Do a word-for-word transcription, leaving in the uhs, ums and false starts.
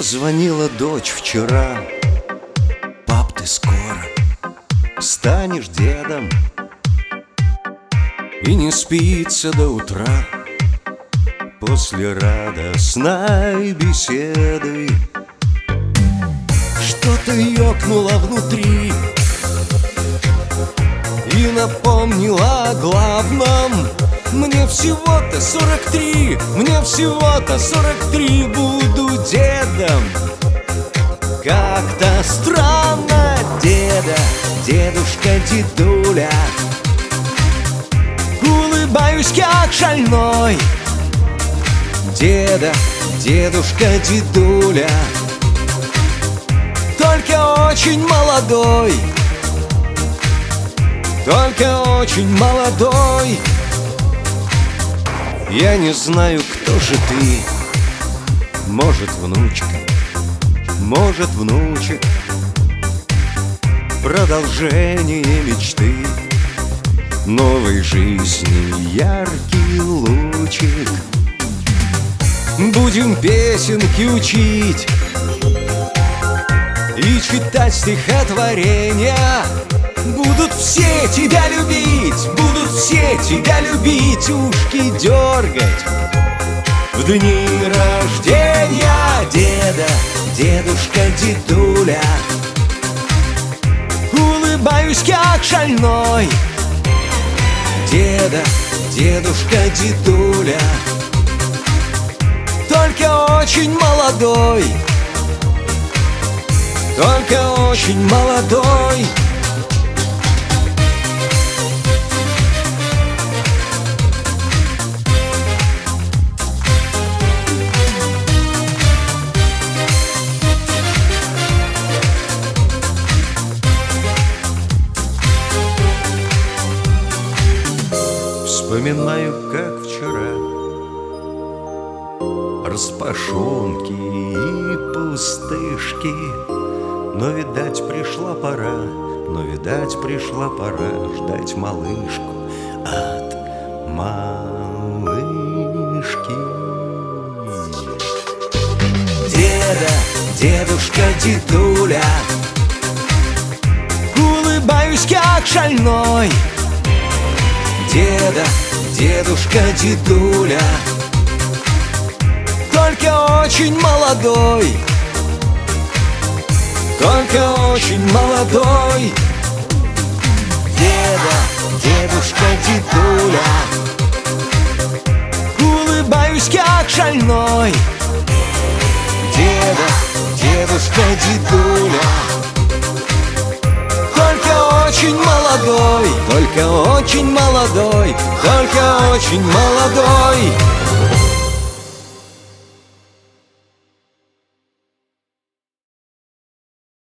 Звонила дочь вчера: пап, ты скоро станешь дедом. И не спится до утра после радостной беседы. Что-то ёкнуло внутри и напомнила о главном. Мне всего-то сорок три, мне всего-то сорок три, буду дедом. Как-то странно, деда, дедушка, дедуля. Улыбаюсь, как шальной. Деда, дедушка, дедуля. Только очень молодой, только очень молодой. Я не знаю, кто же ты. Может, внучка, может, внучек. Продолжение мечты новой жизни, яркий лучик. Будем песенки учить и читать стихотворения. Будут все тебя любить, будут все тебя любить, ушки дергать в дни рождения. Деда, дедушка, дедуля. Улыбаюсь, как шальной. Деда, дедушка, дедуля. Только очень молодой, только очень молодой. Вспоминаю, как вчера распашонки и пустышки. Но, видать, пришла пора, но, видать, пришла пора ждать малышку от малышки. Деда, дедушка, дедуля. Улыбаюсь, как шальной. Деда, дедушка, дедуля. Только очень молодой, только очень молодой. Деда, дедушка, дедуля. Улыбаюсь, как шальной. Деда, дедушка, дедуля. Только очень молодой, только очень молодой, только очень молодой.